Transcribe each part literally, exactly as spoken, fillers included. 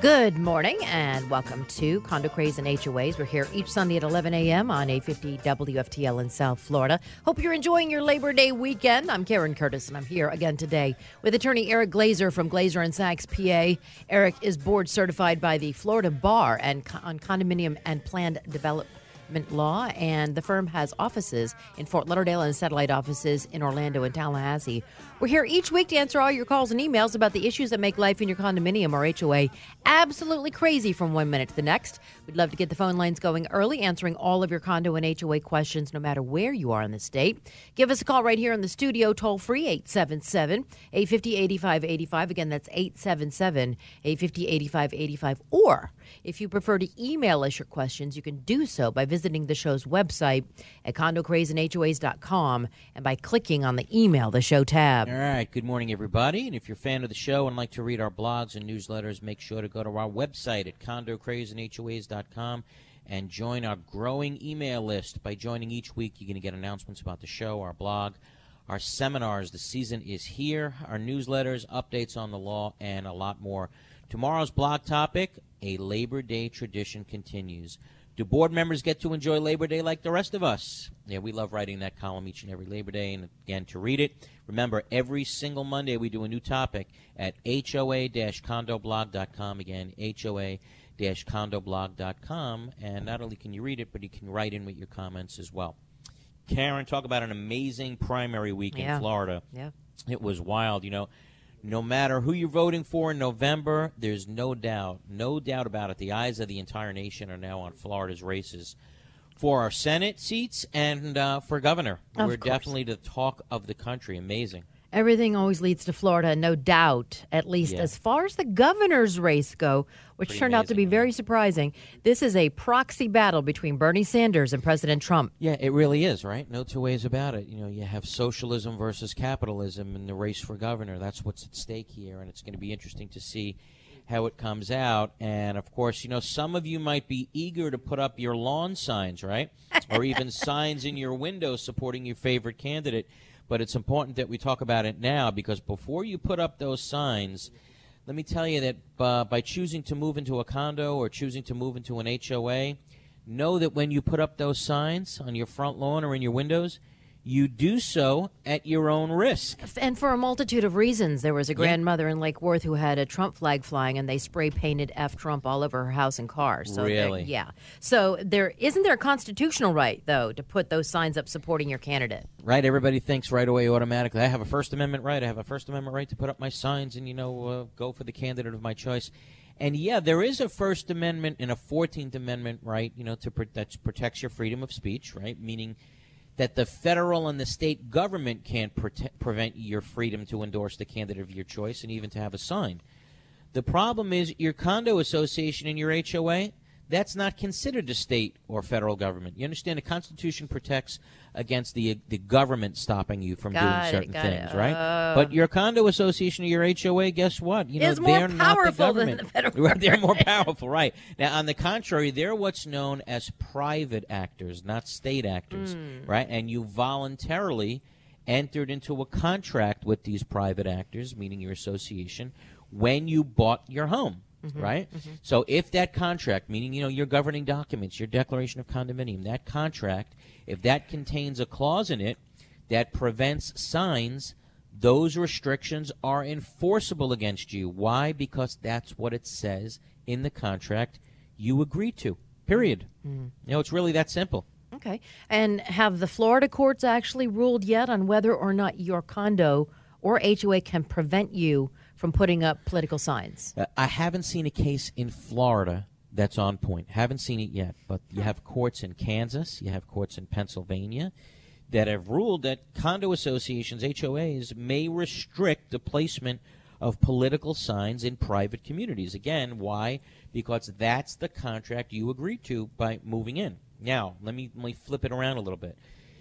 Good morning and welcome to Condo Craze and H O As. We're here each Sunday at eleven a.m. on eight fifty W F T L in South Florida. Hope you're enjoying your Labor Day weekend. I'm Karen Curtis and I'm here again today with attorney Eric Glazer from Glazer and Sachs, P A. Eric is board certified by the Florida Bar and on condominium and planned development law, and the firm has offices in Fort Lauderdale and satellite offices in Orlando and Tallahassee. We're here each week to answer all your calls and emails about the issues that make life in your condominium or H O A absolutely crazy from one minute to the next. We'd love to get the phone lines going early, answering all of your condo and H O A questions no matter where you are in the state. Give us a call right here in the studio, toll free, eight seven seven, eight five zero, eight five eight five. Again, that's eight seven seven, eight five zero, eight five eight five. Or if you prefer to email us your questions, you can do so by visiting the show's website at condo craze and H O As dot com and by clicking on the Email the Show tab. All right. Good morning, everybody. And if you're a fan of the show and like to read our blogs and newsletters, make sure to go to our website at condo craze and H O As dot com and join our growing email list. By joining each week, you're going to get announcements about the show, our blog, our seminars. The season is here, our newsletters, updates on the law, and a lot more. Tomorrow's blog topic, a Labor Day tradition continues. Do board members get to enjoy Labor Day like the rest of us? Yeah, we love writing that column each and every Labor Day. And, again, to read it, remember, every single Monday we do a new topic at H O A condo blog dot com. Again, H O A condo blog dot com. And not only can you read it, but you can write in with your comments as well. Karen, talk about an amazing primary week Yeah. in Florida. Yeah. It was wild, you know. No matter who you're voting for in November, there's no doubt, no doubt about it. The eyes of the entire nation are now on Florida's races for our Senate seats and uh, for governor. Of We're course. definitely the talk of the country. Amazing. Everything always leads to Florida, no doubt, at least Yeah. as far as the governor's race go, which Pretty turned out to be amazing, very yeah. surprising. This is a proxy battle between Bernie Sanders and President Trump. Yeah, it really is, right? No two ways about it. You know, you have socialism versus capitalism in the race for governor. That's what's at stake here, and it's going to be interesting to see how it comes out. And, of course, you know, some of you might be eager to put up your lawn signs, right? Or even signs in your window supporting your favorite candidate. But it's important that we talk about it now, because before you put up those signs, let me tell you that uh, by choosing to move into a condo or choosing to move into an H O A, know that when you put up those signs on your front lawn or in your windows, you do so at your own risk. And for a multitude of reasons. There was a grandmother in Lake Worth who had a Trump flag flying, and they spray painted F Trump all over her house and car. So there- Really? Yeah. So there isn't there a constitutional right, though, to put those signs up supporting your candidate? Right? Everybody thinks right away automatically, I have a First Amendment right. I have a First Amendment right to put up my signs and, you know, uh, go for the candidate of my choice. And, yeah, there is a First Amendment and a fourteenth Amendment right, you know, to pr- that protects your freedom of speech, right, meaning that the federal and the state government can't prote- prevent your freedom to endorse the candidate of your choice and even to have a sign. The problem is your condo association and your H O A, that's not considered a state or federal government. You understand the Constitution protects against the the government stopping you from Got doing it, certain got things, it. right? Oh. But your condo association or your H O A, guess what? You know, Is more they're not the powerful than government. the federal Right, they're more government. powerful, right. Now, on the contrary, they're what's known as private actors, not state actors, Mm. right? And you voluntarily entered into a contract with these private actors, meaning your association, when you bought your home. Mm-hmm, Right? So if that contract, meaning, you know, your governing documents, your declaration of condominium, that contract, if that contains a clause in it that prevents signs, those restrictions are enforceable against you. Why? Because that's what it says in the contract you agreed to, period. Mm. You know, it's really that simple. Okay. And have the Florida courts actually ruled yet on whether or not your condo or H O A can prevent you from putting up political signs? Uh, I haven't seen a case in Florida that's on point. Haven't seen it yet, but you have courts in Kansas, you have courts in Pennsylvania that have ruled that condo associations, H O As, may restrict the placement of political signs in private communities. Again, why? Because that's the contract you agreed to by moving in. Now, let me, let me flip it around a little bit.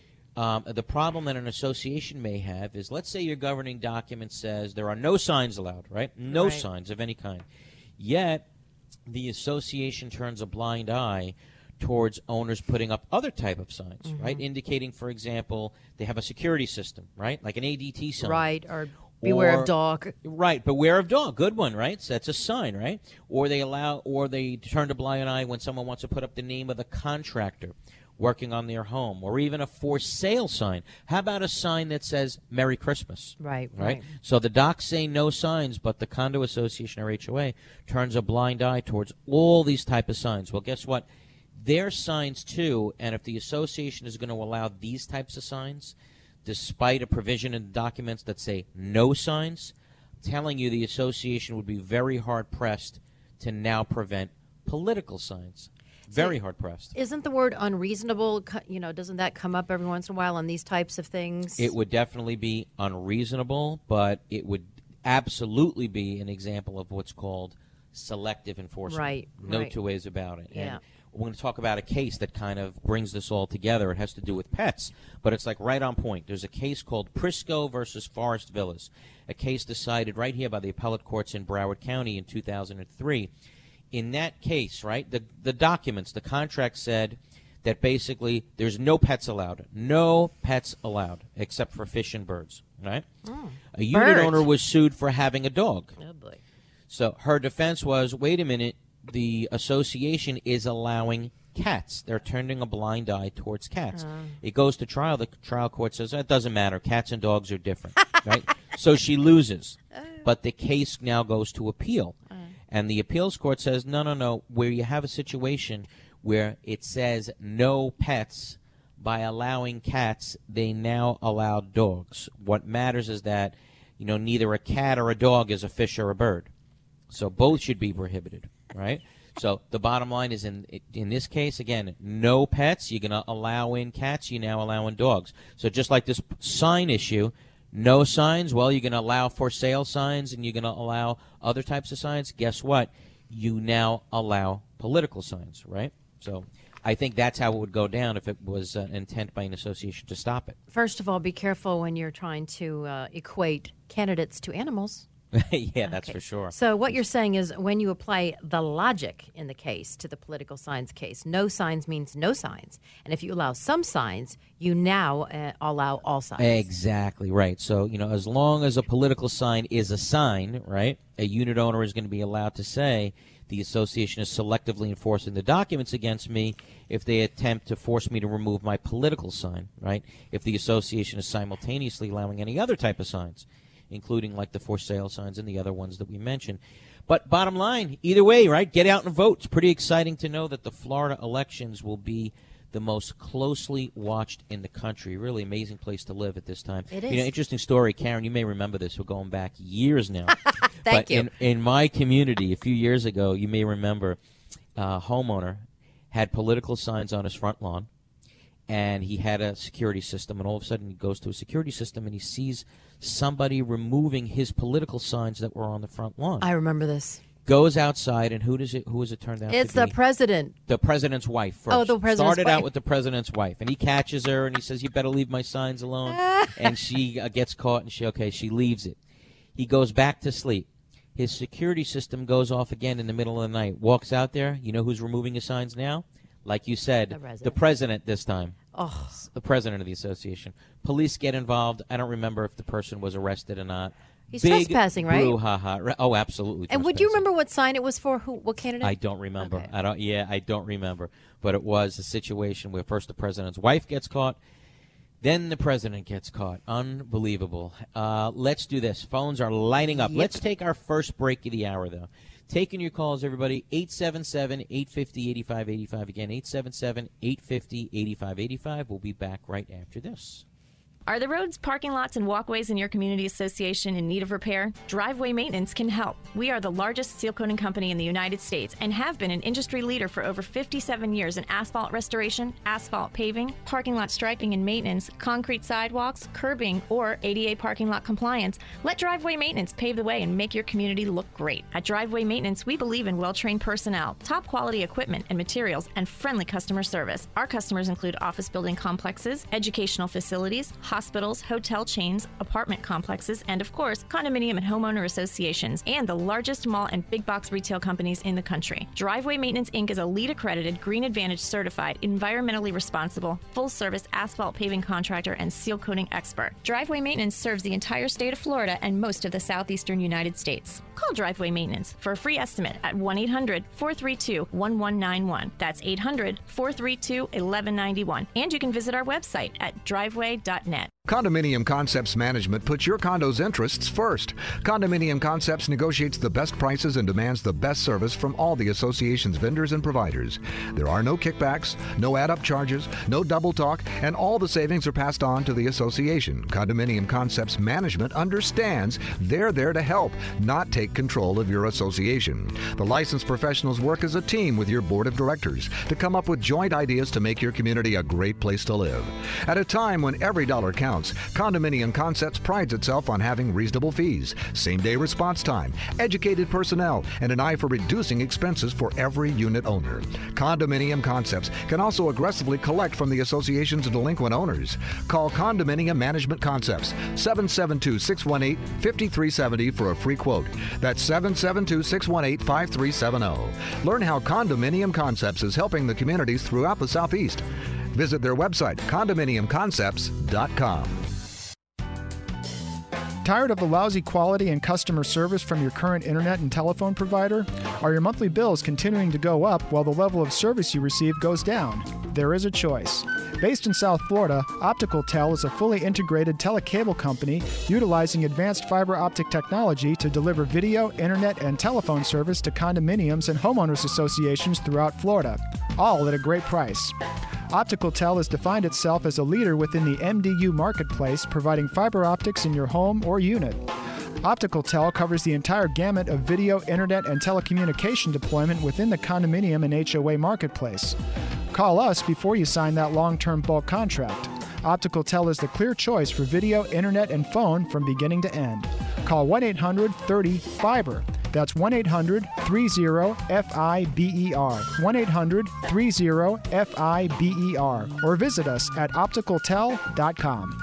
Um, the problem that an association may have is, let's say your governing document says there are no signs allowed, right? No Right. signs of any kind. Yet, the association turns a blind eye towards owners putting up other type of signs, Mm-hmm. right? Indicating, for example, they have a security system, right? Like an A D T sign. Right. Or Beware or, of dog. Right, beware of dog. Good one, right? So that's a sign, right? Or they allow, or they turn a blind eye when someone wants to put up the name of the contractor working on their home, or even a for sale sign. How about a sign that says Merry Christmas? Right, right. right. So the docs say no signs, but the condo association or H O A turns a blind eye towards all these type of signs. Well, guess what? They're signs too, and if the association is going to allow these types of signs, despite a provision in the documents that say no signs, I'm telling you the association would be very hard-pressed to now prevent political signs. Very hard-pressed. Isn't the word unreasonable, you know, doesn't that come up every once in a while on these types of things? It would definitely be unreasonable, but it would absolutely be an example of what's called selective enforcement. Right, No right. two ways about it. Yeah. And we're going to talk about a case that kind of brings this all together. It has to do with pets, but it's like right on point. There's a case called Prisco versus Forest Villas, a case decided right here by the appellate courts in Broward County in two thousand three. In that case, right, the the documents, the contract said that basically there's no pets allowed. No pets allowed except for fish and birds, right? Oh, a unit birds. owner was sued for having a dog. Oh, boy. So her defense was, wait a minute, the association is allowing cats. They're turning a blind eye towards cats. Uh. It goes to trial. The trial court says, it doesn't matter. Cats and dogs are different, right? So she loses. But the case now goes to appeal. Uh. And the appeals court says, no, no, no, where you have a situation where it says no pets, by allowing cats, they now allow dogs. What matters is that, you know, neither a cat or a dog is a fish or a bird. So both should be prohibited, right? So the bottom line is, in in this case, again, no pets. You're going to allow in cats. You now allow in dogs. So just like this sign issue, no signs. Well, you're going to allow for sale signs, and you're going to allow other types of signs. Guess what? You now allow political signs, right? So I think that's how it would go down if it was an intent by an association to stop it. First of all, be careful when you're trying to uh, equate candidates to animals. Yeah, that's Okay. for sure. So what you're saying is when you apply the logic in the case to the political signs case, no signs means no signs. And if you allow some signs, you now uh, allow all signs. Exactly right. So, you know, as long as a political sign is a sign, right, a unit owner is going to be allowed to say the association is selectively enforcing the documents against me if they attempt to force me to remove my political sign, right? If the association is simultaneously allowing any other type of signs, including like the for sale signs and the other ones that we mentioned. But bottom line, either way, right, get out and vote. It's pretty exciting to know that the Florida elections will be the most closely watched in the country. Really amazing place to live at this time. It You is. know, interesting story. Karen, you may remember this. We're going back years now. Thank but you. In, in my community, a few years ago, you may remember a homeowner had political signs on his front lawn, and he had a security system, and all of a sudden he goes to a security system and he sees somebody removing his political signs that were on the front lawn. I remember this. Goes outside, and who does it? Who is it turned out It's to the be? president. The president's wife first. Oh, the president's Started wife. out with the president's wife, and he catches her, and he says, "You better leave my signs alone." And she uh, gets caught, and she okay, she leaves it. He goes back to sleep. His security system goes off again in the middle of the night. Walks out there. You know who's removing his signs now? Like you said, The president. the president this time. Oh, The president of the association. Police get involved. I don't remember if the person was arrested or not. He's Big trespassing, right? brouhaha. Re- Oh, absolutely. and would you trespassing. remember what sign it was for? Who? What candidate? I don't remember. Okay. I don't. Yeah, I don't remember. But it was a situation where first the president's wife gets caught, then the president gets caught. Unbelievable. Uh, let's do this. Phones are lighting up. Yep. Let's take our first break of the hour, though. Taking your calls, everybody. eight seven seven, eight five zero, eight five eight five. Again, eight seven seven, eight five zero, eight five eight five. We'll be back right after this. Are the roads, parking lots, and walkways in your community association in need of repair? Driveway Maintenance can help. We are the largest seal coating company in the United States and have been an industry leader for over fifty-seven years in asphalt restoration, asphalt paving, parking lot striping and maintenance, concrete sidewalks, curbing, or A D A parking lot compliance. Let Driveway Maintenance pave the way and make your community look great. At Driveway Maintenance, we believe in well-trained personnel, top quality equipment and materials, and friendly customer service. Our customers include office building complexes, educational facilities, hospitals, hotel chains, apartment complexes, and of course, condominium and homeowner associations, and the largest mall and big box retail companies in the country. Driveway Maintenance Incorporated is a LEED accredited, Green Advantage certified, environmentally responsible, full service asphalt paving contractor and seal coating expert. Driveway Maintenance serves the entire state of Florida and most of the southeastern United States. Call Driveway Maintenance for a free estimate at one eight hundred, four three two, one one nine one. That's eight hundred, four three two, one one nine one. And you can visit our website at driveway dot net. Condominium Concepts Management puts your condo's interests first. Condominium Concepts negotiates the best prices and demands the best service from all the association's vendors and providers. There are no kickbacks, no add-up charges, no double talk, and all the savings are passed on to the association. Condominium Concepts Management understands they're there to help, not take control of your association. The licensed professionals work as a team with your board of directors to come up with joint ideas to make your community a great place to live. At a time when every dollar counts, Condominium Concepts prides itself on having reasonable fees, same-day response time, educated personnel, and an eye for reducing expenses for every unit owner. Condominium Concepts can also aggressively collect from the association's delinquent owners. Call Condominium Management Concepts, seven seven two, six one eight, five three seven zero for a free quote. That's seven seven two, six one eight, five three seven zero. Learn how Condominium Concepts is helping the communities throughout the Southeast. Visit their website, condominium concepts dot com. Tired of the lousy quality and customer service from your current internet and telephone provider? Are your monthly bills continuing to go up while the level of service you receive goes down? There is a choice. Based in South Florida, OpticalTel is a fully integrated telecable company utilizing advanced fiber optic technology to deliver video, internet, and telephone service to condominiums and homeowners associations throughout Florida, all at a great price. OpticalTel has defined itself as a leader within the M D U marketplace, providing fiber optics in your home or unit. OpticalTel covers the entire gamut of video, internet, and telecommunication deployment within the condominium and H O A marketplace. Call us before you sign that long-term bulk contract. OpticalTel is the clear choice for video, internet, and phone from beginning to end. Call one eight hundred, thirty, fiber. That's one eight hundred, thirty, F I B E R. one eight hundred, thirty, F I B E R. Or visit us at optical tel dot com.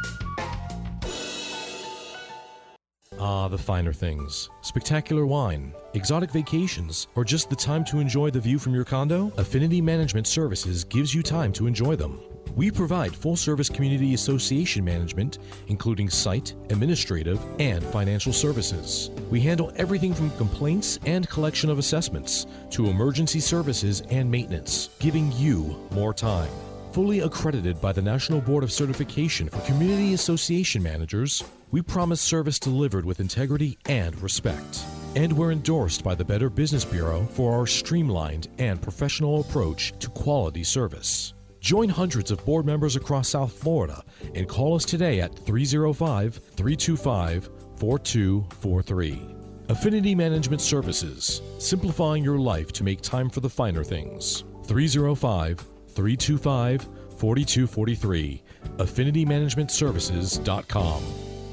Ah, the finer things. Spectacular wine, exotic vacations, or just the time to enjoy the view from your condo? Affinity Management Services gives you time to enjoy them. We provide full-service community association management, including site, administrative, and financial services. We handle everything from complaints and collection of assessments to emergency services and maintenance, giving you more time. Fully accredited by the National Board of Certification for Community Association Managers, we promise service delivered with integrity and respect. And we're endorsed by the Better Business Bureau for our streamlined and professional approach to quality service. Join hundreds of board members across South Florida and call us today at three oh five, three two five, four two four three. Affinity Management Services, simplifying your life to make time for the finer things. three oh five, three two five, four two four three. affinity management services dot com.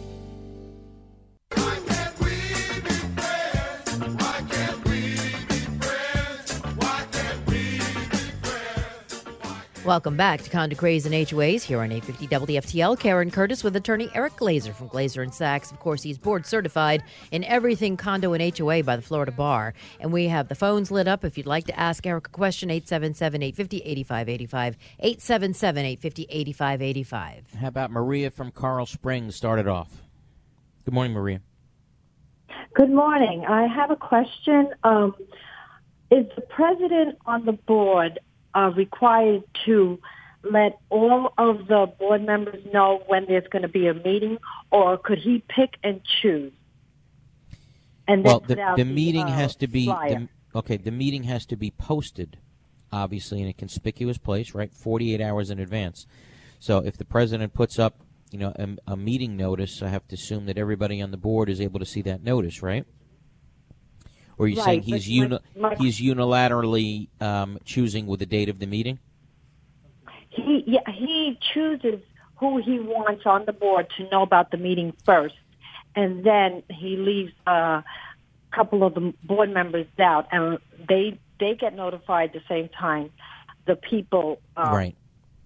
Welcome back to Condo Craze and H O As here on eight fifty W F T L. Karen Curtis with attorney Eric Glazer from Glazer and Sachs. Of course, he's board certified in everything condo and H O A by the Florida Bar. And we have the phones lit up. If you'd like to ask Eric a question, eight seven seven, eight five zero, eight five eight five, eight seven seven, eight five zero, eight five eight five. How about Maria from Coral Springs started off? Good morning, Maria. Good morning. I have a question. Um, is the president on the board Uh, required to let all of the board members know when there's going to be a meeting, or could he pick and choose? And well, the, the meeting the, uh, has to be the, okay. The meeting has to be posted, obviously, in a conspicuous place, right? forty-eight hours in advance. So if the president puts up, you know, a, a meeting notice, I have to assume that everybody on the board is able to see that notice, right? Or are you right, saying he's uni- my, my, he's unilaterally um, choosing with the date of the meeting? He yeah, he chooses who he wants on the board to know about the meeting first, and then he leaves a couple of the board members out, and they they get notified at the same time. The people, um, right?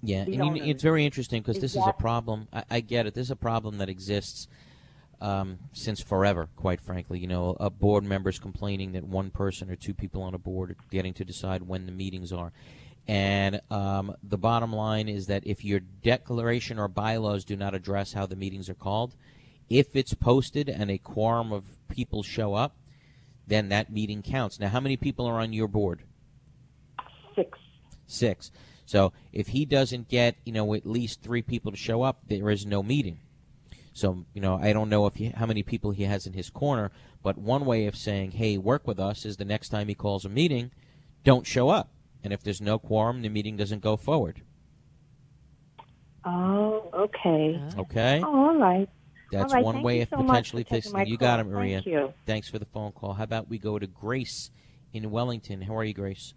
Yeah, the and you, owners. it's very interesting because Is this is a that- problem. I, I get it. This is a problem that exists um, since forever, quite frankly. You know, a board members complaining that one person or two people on a board are getting to decide when the meetings are. And um, the bottom line is that if your declaration or bylaws do not address how the meetings are called, if it's posted and a quorum of people show up, then that meeting counts. Now, how many people are on your board? Six. Six. So if he doesn't get, you know, at least three people to show up, there is no meeting. So, you know, I don't know if he, how many people he has in his corner, but one way of saying, hey, work with us is the next time he calls a meeting, don't show up. And if there's no quorum, the meeting doesn't go forward. Oh, okay. Okay? Oh, all right. That's All right, one thank way you of so much potentially for taking fixing my it. You got it, call. Maria. Thank you. Thanks for the phone call. How about we go to Grace in Wellington? How are you, Grace?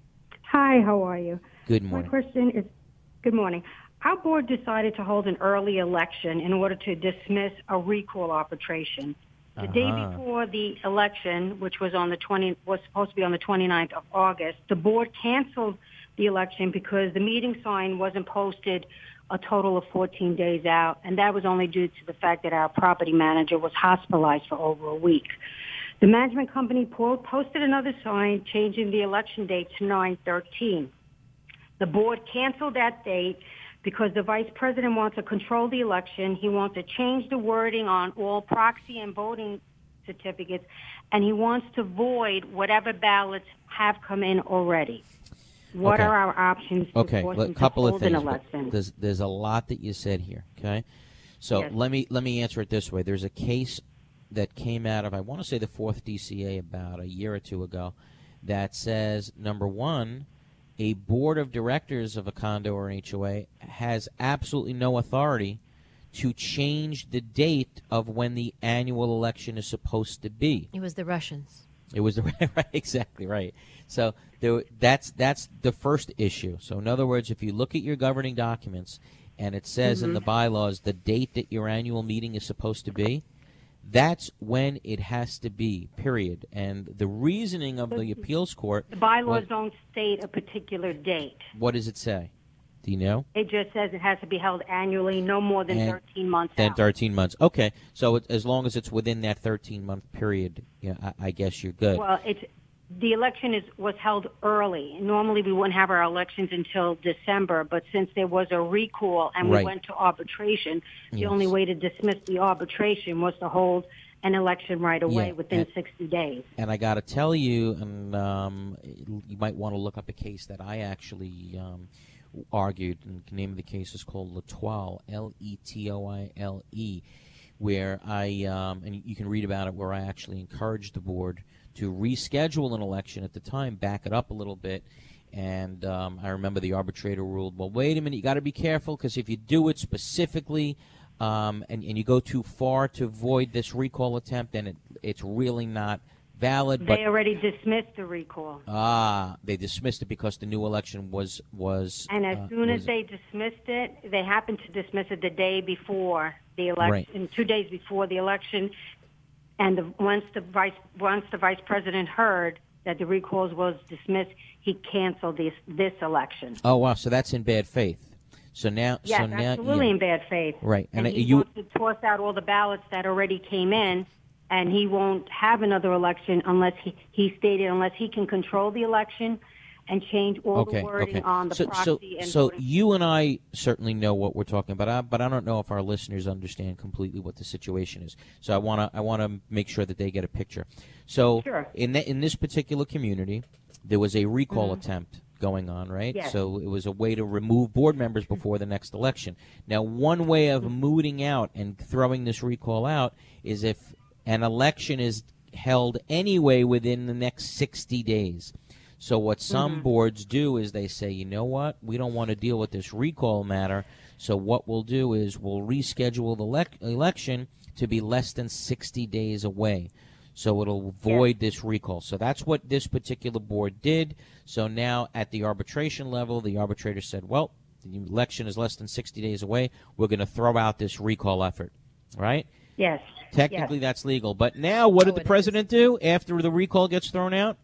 Hi, how are you? Good My morning. question is, good morning. Our board decided to hold an early election in order to dismiss a recall arbitration. The day Uh-huh. before the election, which was on the twenty, was supposed to be on the twenty-ninth of August, the board canceled the election because the meeting sign wasn't posted a total of fourteen days out, and that was only due to the fact that our property manager was hospitalized for over a week. The management company po- posted another sign changing the election date to nine thirteen. The board canceled that date because the vice president wants to control the election. He wants to change the wording on all proxy and voting certificates, and he wants to void whatever ballots have come in already. What Okay. are our options to Okay, force a him to couple of hold an things. but election? There's there's a lot that you said here. Okay, so Yes. let me let me answer it this way. There's a case that came out of I want to say the fourth D C A about a year or two ago that says number one, a board of directors of a condo or an H O A has absolutely no authority to change the date of when the annual election is supposed to be. It was the Russians. It was the right, exactly right. So there, that's that's the first issue. So in other words, if you look at your governing documents and it says in the bylaws the date that your annual meeting is supposed to be, that's when it has to be. Period. And the reasoning of the appeals court. The bylaws was- don't state a particular date. What does it say? Do you know? It just says it has to be held annually, no more than And- thirteen months Then out. thirteen months. Okay. So it, as long as it's within that thirteen month period, yeah, I, I guess you're good. Well, it's the election is was held early. Normally, we wouldn't have our elections until December, but since there was a recall and we Right. went to arbitration, the Yes. only way to dismiss the arbitration was to hold an election right away Yeah, within and- sixty days. And I got to tell you, and um, you might want to look up a case that I actually um, argued. And the name of the case is called Letoile, L E T O I L E, where I, um, and you can read about it, where I actually encouraged the board to reschedule an election at the time, back it up a little bit. And um, I remember the arbitrator ruled, well, wait a minute, you got to be careful, because if you do it specifically um, and, and you go too far to void this recall attempt, then it, it's really not valid. But They already dismissed the recall. ah, they dismissed it because the new election was was. And as uh, soon as was- they dismissed it, they happened to dismiss it the day before the Right. election, two days before the election. And the, once the vice once the vice president heard that the recall was dismissed, he canceled this this election. Oh wow, so that's in bad faith. So now, Yes, so now, absolutely yeah. in bad faith. Right, And, and, uh, he you. wants to toss out all the ballots that already came in, and he won't have another election unless he he stated unless he can control the election and change all Okay, the wording okay. on the so, proxy so, and so voting. you and I certainly know what we're talking about, uh, but I don't know if our listeners understand completely what the situation is. So I want to I want to make sure that they get a picture. So Sure. in that in this particular community, there was a recall attempt going on, right? Yes. So it was a way to remove board members before the next election. Now, one way of mooting out and throwing this recall out is if an election is held anyway within the next sixty days. So what some boards do is they say, you know what, we don't want to deal with this recall matter, so what we'll do is we'll reschedule the lec- election to be less than sixty days away. So it'll void this recall. So that's what this particular board did. So now at the arbitration level, the arbitrator said, well, the election is less than sixty days away. We're going to throw out this recall effort, right? Yes. Technically, yes. that's legal. But now what did Oh, the it president do after the recall gets thrown out?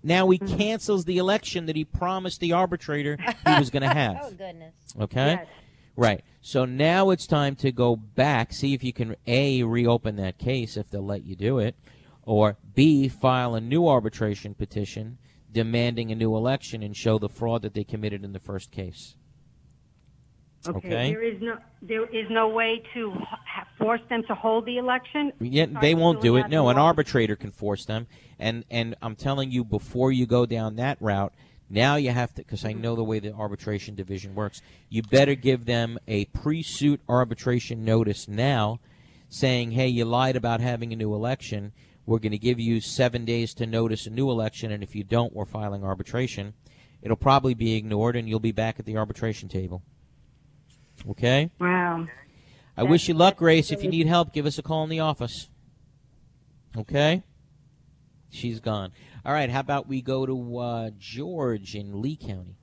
Now he cancels the election that he promised the arbitrator he was going to have. Oh, goodness. Okay? Yes. Right. So now it's time to go back, see if you can, A, reopen that case if they'll let you do it, or B, file a new arbitration petition demanding a new election and show the fraud that they committed in the first case. Okay. Okay. There is no there is no way to ha- force them to hold the election. Yeah, Are they you won't still do it. allowed No, to an hold- arbitrator can force them. And and I'm telling you, before you go down that route, now you have to, because I know the way the arbitration division works, you better give them a pre-suit arbitration notice now saying, hey, you lied about having a new election. We're going to give you seven days to notice a new election, and if you don't, we're filing arbitration. It'll probably be ignored, and you'll be back at the arbitration table. Okay? Wow. I wish you luck, Grace. If you need help, give us a call in the office. Okay? She's gone. All right, how about we go to uh, George in Lee County?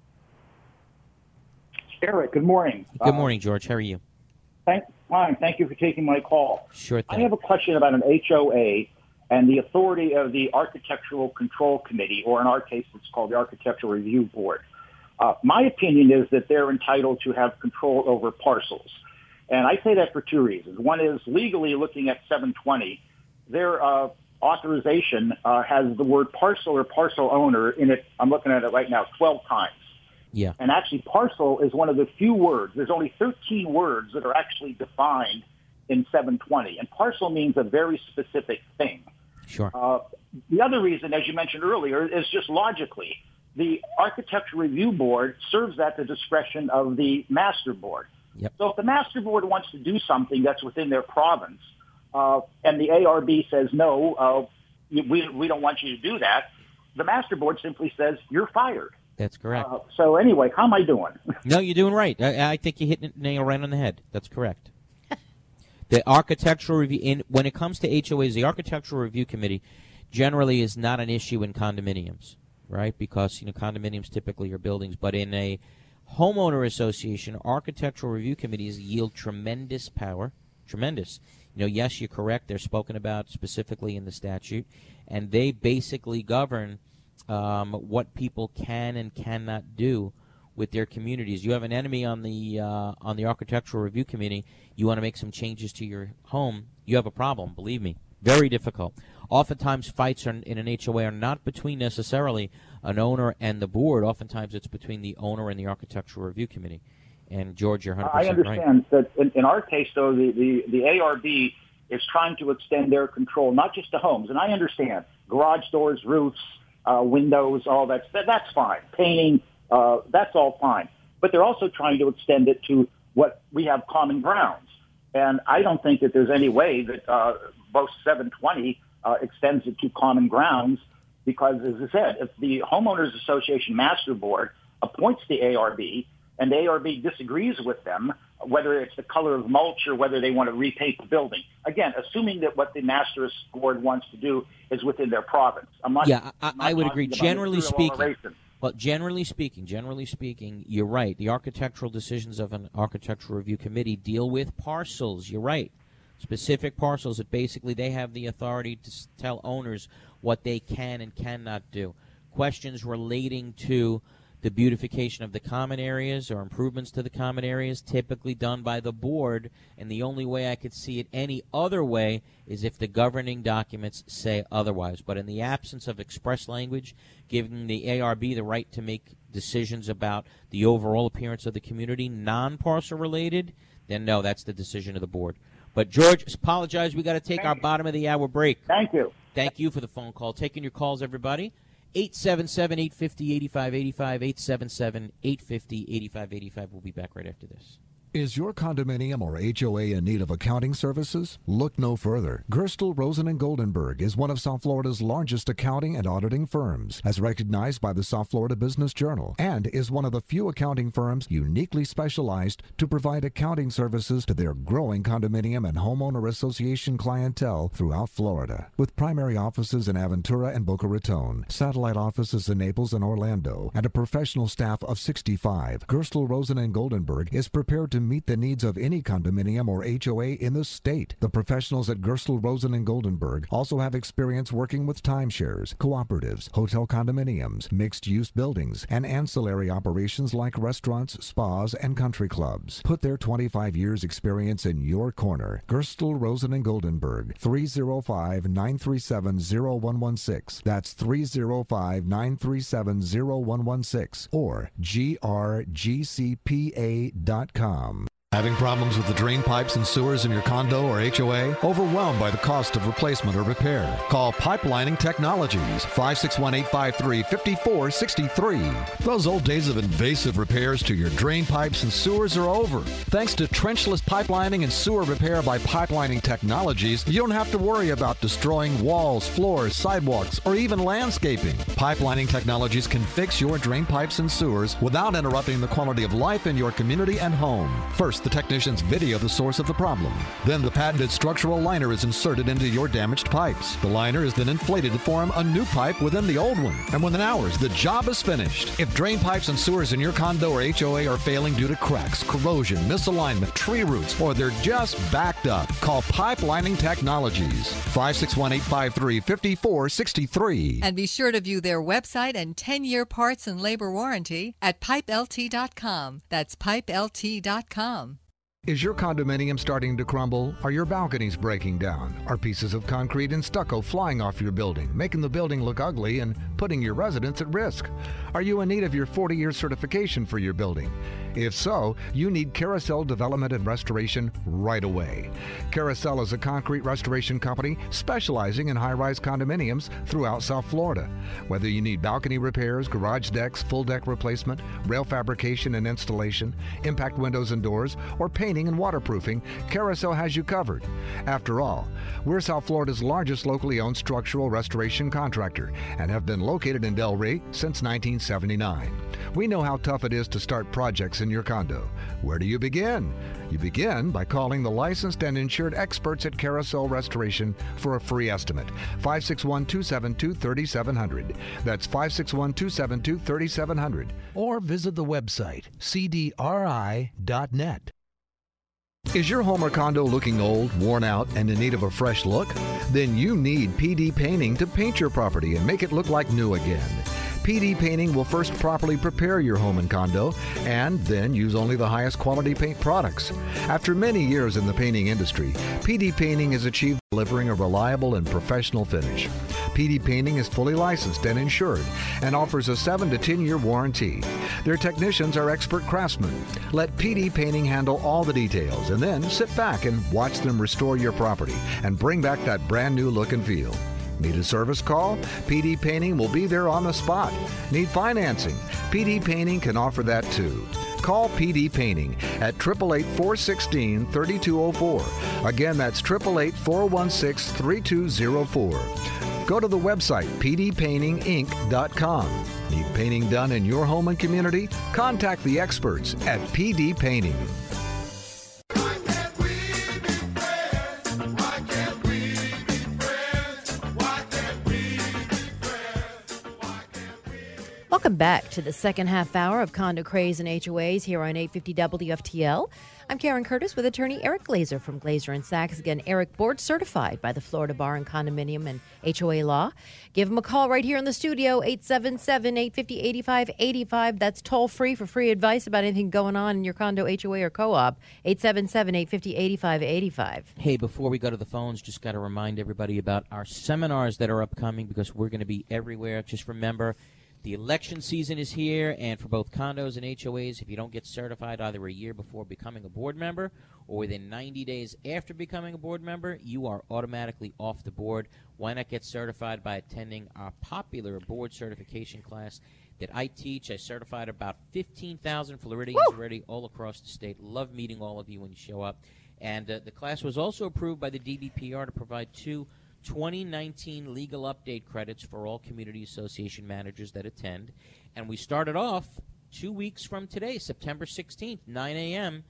Eric, good morning. Good morning, George. How are you? Thank, fine. Thank you for taking my call. Sure thing. I have a question about an H O A and the authority of the Architectural Control Committee, or in our case, it's called the Architectural Review Board. Uh, my opinion is that they're entitled to have control over parcels. And I say that for two reasons. One is, legally looking at seven twenty, their uh, authorization uh, has the word parcel or parcel owner in it. I'm looking at it right now, twelve times. Yeah. And actually, parcel is one of the few words. There's only thirteen words that are actually defined in seven twenty. And parcel means a very specific thing. Sure. Uh, the other reason, as you mentioned earlier, is just logically. The Architectural Review Board serves at the discretion of the Master Board. Yep. So if the Master Board wants to do something that's within their province, uh, and the A R B says, no, uh, we, we don't want you to do that, the Master Board simply says, you're fired. That's correct. Uh, so anyway, how am I doing? No, you're doing right. I, I think you hit the nail right on the head. That's correct. The Architectural Review, in, when it comes to H O As, the Architectural Review Committee generally is not an issue in condominiums, right? Because, you know, condominiums typically are buildings. But in a homeowner association, Architectural Review Committees yield tremendous power, tremendous. You know, yes, you're correct. They're spoken about specifically in the statute. And they basically govern um, what people can and cannot do with their communities. You have an enemy on the uh, on the Architectural Review Committee. You want to make some changes to your home. You have a problem, believe me. Very difficult. Oftentimes, fights are, in an H O A are not between necessarily an owner and the board. Oftentimes, it's between the owner and the Architectural Review Committee. And, George, you're one hundred percent right. I understand that in, in our case, though, the, the, the A R B is trying to extend their control, not just to homes. And I understand garage doors, roofs, uh, windows, all that, that. That's fine. Painting, uh, that's all fine. But they're also trying to extend it to what we have common grounds. And I don't think that there's any way that uh, both seven twenty uh, extends it to common grounds because, as I said, if the Homeowners Association Master Board appoints the A R B and the A R B disagrees with them, whether it's the color of mulch or whether they want to repaint the building, again, assuming that what the Master Board wants to do is within their province. I'm not, yeah, I, I'm not I would agree. about Generally material speaking, alteration. well, generally speaking, generally speaking, you're right. The architectural decisions of an architectural review committee deal with parcels. You're right. Specific parcels that basically they have the authority to s- tell owners what they can and cannot do. Questions relating to the beautification of the common areas or improvements to the common areas typically done by the board, and the only way I could see it any other way is if the governing documents say otherwise. But in the absence of express language, giving the A R B the right to make decisions about the overall appearance of the community, non-parcel related, then no, that's the decision of the board. But, George, apologize. We got to take Thank our you. bottom of the hour break. Thank you. Thank you for the phone call. Taking your calls, everybody. eight seven seven, eight five zero, eight five eight five, eight seven seven, eight five zero, eight five eight five. We'll be back right after this. Is your condominium or H O A in need of accounting services? Look no further. Gerstel, Rosen and Goldenberg is one of South Florida's largest accounting and auditing firms, as recognized by the South Florida Business Journal, and is one of the few accounting firms uniquely specialized to provide accounting services to their growing condominium and homeowner association clientele throughout Florida. With primary offices in Aventura and Boca Raton, satellite offices in Naples and Orlando, and a professional staff of sixty-five, Gerstel, Rosen and Goldenberg is prepared to meet the needs of any condominium or H O A in the state. The professionals at Gerstel, Rosen and Goldenberg also have experience working with timeshares, cooperatives, hotel condominiums, mixed-use buildings, and ancillary operations like restaurants, spas, and country clubs. Put their twenty-five years experience in your corner. Gerstel, Rosen and Goldenberg, three oh five, nine three seven, oh one one six. That's three oh five, nine three seven, oh one one six or G R G C P A dot com. Having problems with the drain pipes and sewers in your condo or H O A? Overwhelmed by the cost of replacement or repair? Call Pipelining Technologies, five six one, eight five three, five four six three. Those old days of invasive repairs to your drain pipes and sewers are over. Thanks to trenchless pipelining and sewer repair by Pipelining Technologies, you don't have to worry about destroying walls, floors, sidewalks, or even landscaping. Pipelining Technologies can fix your drain pipes and sewers without interrupting the quality of life in your community and home. First, the technicians video the source of the problem. Then the patented structural liner is inserted into your damaged pipes. The liner is then inflated to form a new pipe within the old one. And within hours, the job is finished. If drain pipes and sewers in your condo or H O A are failing due to cracks, corrosion, misalignment, tree roots, or they're just backed up, call Pipelining Technologies, five six one, eight five three, five four six three. And be sure to view their website and ten-year parts and labor warranty at pipe L T dot com. That's pipe L T dot com. Is your condominium starting to crumble? Are your balconies breaking down? Are pieces of concrete and stucco flying off your building, making the building look ugly and putting your residents at risk? Are you in need of your forty-year certification for your building? If so, you need Carousel Development and Restoration right away. Carousel is a concrete restoration company specializing in high-rise condominiums throughout South Florida. Whether you need balcony repairs, garage decks, full deck replacement, rail fabrication and installation, impact windows and doors, or painting and waterproofing, Carousel has you covered. After all, we're South Florida's largest locally owned structural restoration contractor and have been located in Delray since nineteen seventy-nine. We know how tough it is to start projects in your condo. Where do you begin? You begin by calling the licensed and insured experts at Carousel Restoration for a free estimate. five six one, two seven two, three seven zero zero. That's five six one, two seven two, three seven zero zero. Or visit the website c d r i dot net. Is your home or condo looking old, worn out, and in need of a fresh look? Then you need P D Painting to paint your property and make it look like new again. P D Painting will first properly prepare your home and condo and then use only the highest quality paint products. After many years in the painting industry, P D Painting has achieved delivering a reliable and professional finish. P D Painting is fully licensed and insured and offers a seven to ten year warranty. Their technicians are expert craftsmen. Let P D Painting handle all the details and then sit back and watch them restore your property and bring back that brand new look and feel. Need a service call? P D Painting will be there on the spot. Need financing? P D Painting can offer that too. Call P D Painting at eight eight eight, four one six, three two zero four. Again, that's eight eight eight, four one six, three two zero four. Go to the website p d painting inc dot com. Need painting done in your home and community? Contact the experts at P D Painting. Welcome back to the second half hour of Condo Craze and H O As here on eight fifty W F T L. I'm Karen Curtis with attorney Eric Glazer from Glazer and Sachs. Again, Eric, board certified by the Florida Bar and Condominium and H O A Law. Give him a call right here in the studio, eight seven seven, eight five zero, eight five eight five. That's toll free for free advice about anything going on in your condo, H O A, or co-op. eight seven seven, eight five zero, eight five eight five. Hey, before we go to the phones, just got to remind everybody about our seminars that are upcoming because we're going to be everywhere. Just remember, the election season is here, and for both condos and H O As, if you don't get certified either a year before becoming a board member or within ninety days after becoming a board member, you are automatically off the board. Why not get certified by attending our popular board certification class that I teach? I certified about fifteen thousand Floridians Woo! already all across the state. Love meeting all of you when you show up. And uh, the class was also approved by the D B P R to provide two twenty nineteen legal update credits for all community association managers that attend. And we started off two weeks from today, September sixteenth, nine a.m.,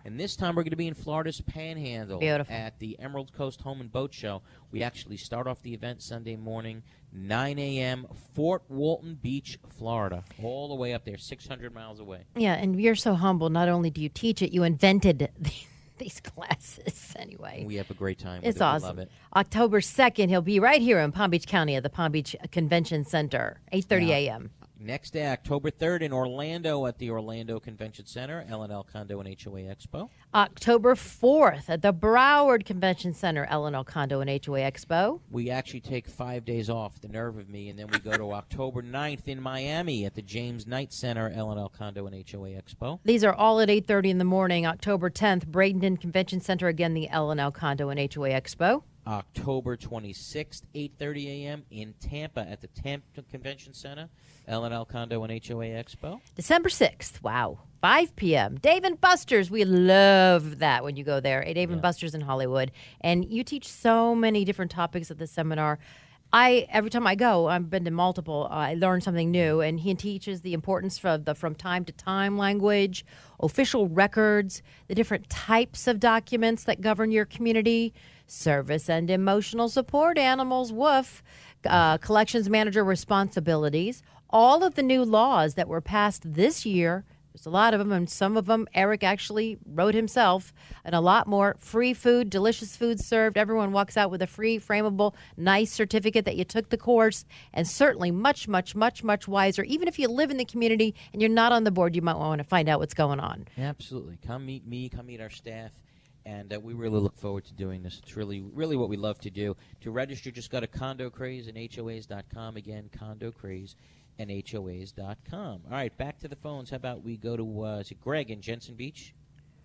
And this time we're going to be in Florida's Panhandle Beautiful. at the Emerald Coast Home and Boat Show. We actually start off the event Sunday morning, nine a.m., Fort Walton Beach, Florida, all the way up there, six hundred miles away. Yeah, and you're so humble. Not only do you teach it, you invented these classes anyway. We have a great time with It's it. awesome. We love it. October second, he'll be right here in Palm Beach County at the Palm Beach Convention Center, eight thirty a.m. Next day, October third, in Orlando at the Orlando Convention Center, L and L Condo and H O A Expo. October fourth at the Broward Convention Center, L and L Condo and H O A Expo. We actually take five days off, the nerve of me, and then we go to October ninth in Miami at the James Knight Center, L and L Condo and H O A Expo. These are all at eight thirty in the morning. October tenth, Bradenton Convention Center, again, the L and L Condo and H O A Expo. October twenty-sixth, eight thirty a.m. in Tampa at the Tampa Convention Center, L and L Condo and H O A Expo. December sixth, wow, five p.m. Dave and Buster's. We love that when you go there. Dave and Yeah. Buster's in Hollywood. And you teach so many different topics at the seminar. I every time I go, I've been to multiple, uh, I learn something new. And he teaches the importance of the from time to time language, official records, the different types of documents that govern your community, service and emotional support animals, woof, uh, collections manager responsibilities, all of the new laws that were passed this year. There's a lot of them, and some of them Eric actually wrote himself, and a lot more. Free food, delicious food served. Everyone walks out with a free, frameable, nice certificate that you took the course, and certainly much, much, much, much wiser. Even if you live in the community and you're not on the board, you might want to find out what's going on. Absolutely. Come meet me, come meet our staff, and uh, we really look forward to doing this. It's really, really what we love to do. To register, just go to Condo Craze and H O As dot com. Again, Condo Craze and H O As dot com. All right, back to the phones. How about we go to uh, is it Greg in Jensen Beach?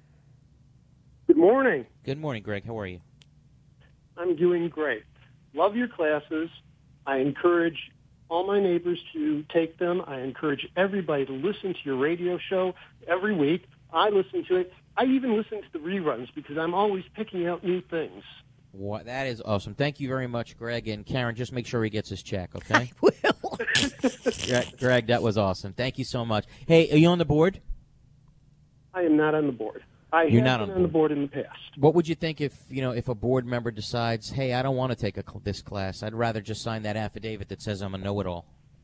Good morning. Good morning, Greg. How are you? I'm doing great. Love your classes. I encourage all my neighbors to take them. I encourage everybody to listen to your radio show every week. I listen to it. I even listen to the reruns because I'm always picking out new things. What, that is awesome. Thank you very much, Greg. And Karen, just make sure he gets his check, okay? I will. Yeah, Greg, that was awesome. Thank you so much. Hey, are you on the board? I am not on the board. I You're have not been on on the board in the past. What would you think if, you know, if a board member decides, hey, I don't want to take a, cl- this class. I'd rather just sign that affidavit that says I'm a know-it-all.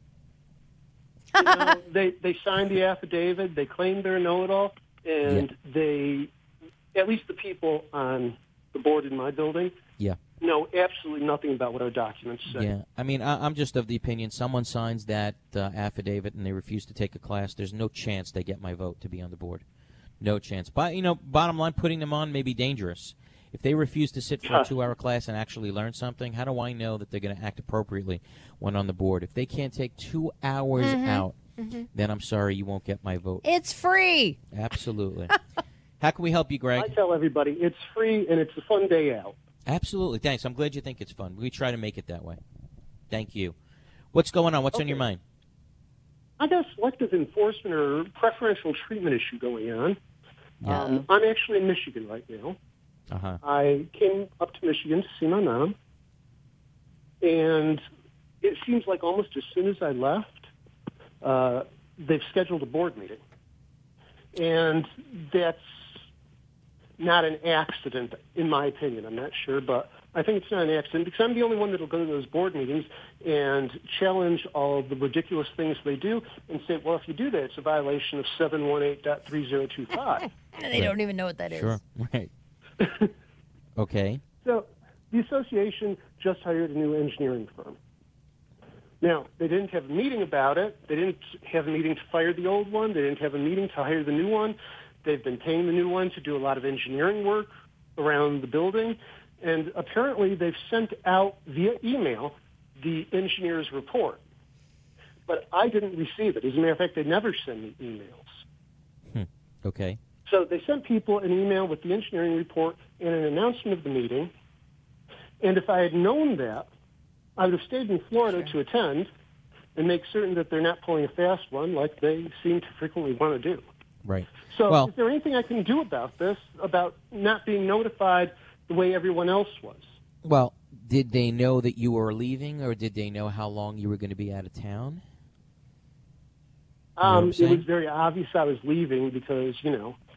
You know, they, they signed the affidavit. They claim they're a know-it-all. And Yeah. they, at least the people on the board in my building, Yeah. know absolutely nothing about what our documents say. Yeah, I mean, I, I'm just of the opinion someone signs that uh, affidavit and they refuse to take a class, there's no chance they get my vote to be on the board. No chance. But, you know, bottom line, putting them on may be dangerous. If they refuse to sit for a two-hour class and actually learn something, how do I know that they're going to act appropriately when on the board? If they can't take two hours Mhm. out, Mhm. then I'm sorry, you won't get my vote. It's free. Absolutely. How can we help you, Greg? I tell everybody it's free and it's a fun day out. Absolutely. Thanks. I'm glad you think it's fun. We try to make it that way. Thank you. What's going on? What's on your mind? I got a selective enforcement or preferential treatment issue going on. Yeah. Um, I'm actually in Michigan right now. Uh-huh. I came up to Michigan to see my mom, and it seems like almost as soon as I left, uh, they've scheduled a board meeting. And that's not an accident, in my opinion. I'm not sure, but I think it's not an accident because I'm the only one that will go to those board meetings and challenge all of the ridiculous things they do and say, well, if you do that, it's a violation of seven one eight point three zero two five. They don't even know what that is. Sure. Right. Okay. So the association just hired a new engineering firm. Now, they didn't have a meeting about it. They didn't have a meeting to fire the old one. They didn't have a meeting to hire the new one. They've been paying the new one to do a lot of engineering work around the building. And apparently they've sent out via email the engineer's report. But I didn't receive it. As a matter of fact, they never send me emails. Hmm. Okay. So they sent people an email with the engineering report and an announcement of the meeting. And if I had known that, I would have stayed in Florida to attend and make certain that they're not pulling a fast one like they seem to frequently want to do. Right. So Well- is there anything I can do about this, about not being notified the way everyone else was? Well, did they know that you were leaving, or did they know how long you were going to be out of town? You know what I'm Um, it saying? was very obvious I was leaving because, you know,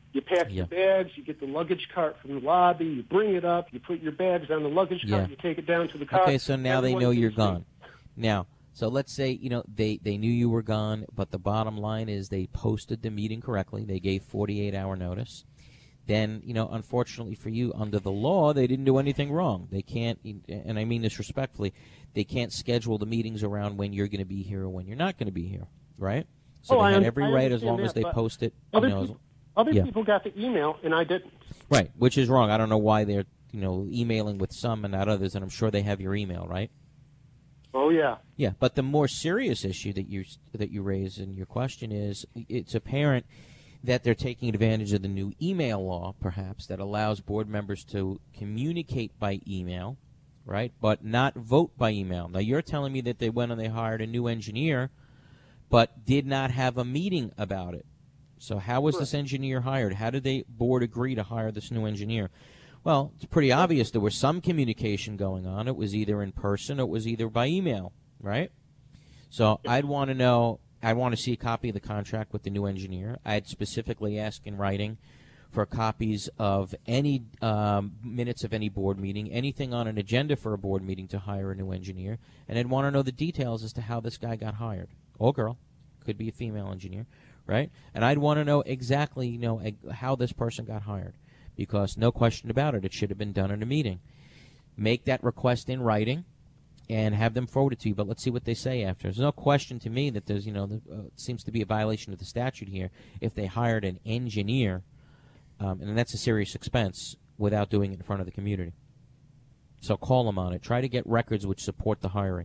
You pack Yeah. your bags, you get the luggage cart from the lobby, you bring it up, you put your bags on the luggage cart, Yeah. you take it down to the car. Okay, so now they Everyone know can you're see. gone. Now, so let's say, you know, they, they knew you were gone, but the bottom line is they posted the meeting correctly. They gave forty-eight hour notice. Then, you know, unfortunately for you, under the law, they didn't do anything wrong. They can't, and I mean this respectfully, they can't schedule the meetings around when you're going to be here or when you're not going to be here, right? So Oh, they I had un- every I right as understand long that, as they but post it. You Other, know, as- people, other yeah. people got the email, and I didn't. Right, which is wrong. I don't know why they're, you know, emailing with some and not others, and I'm sure they have your email, right? Oh, yeah. Yeah, but the more serious issue that you that you raise in your question is it's apparent that they're taking advantage of the new email law, perhaps, that allows board members to communicate by email, right, but not vote by email. Now, you're telling me that they went and they hired a new engineer but did not have a meeting about it. So how was this engineer hired? How did the board agree to hire this new engineer? Well, it's pretty obvious there was some communication going on. It was either in person or it was either by email, right? So I'd want to know, I want to see a copy of the contract with the new engineer. I'd specifically ask in writing for copies of any um, minutes of any board meeting, anything on an agenda for a board meeting to hire a new engineer, and I'd want to know the details as to how this guy got hired. Or girl, could be a female engineer, right? And I'd want to know exactly, you know, how this person got hired, because no question about it, it should have been done in a meeting. Make that request in writing and have them forward it to you, but let's see what they say after. There's no question to me that there's, you know, the, uh, seems to be a violation of the statute here if they hired an engineer, um, and that's a serious expense, without doing it in front of the community. So call them on it. Try to get records which support the hiring.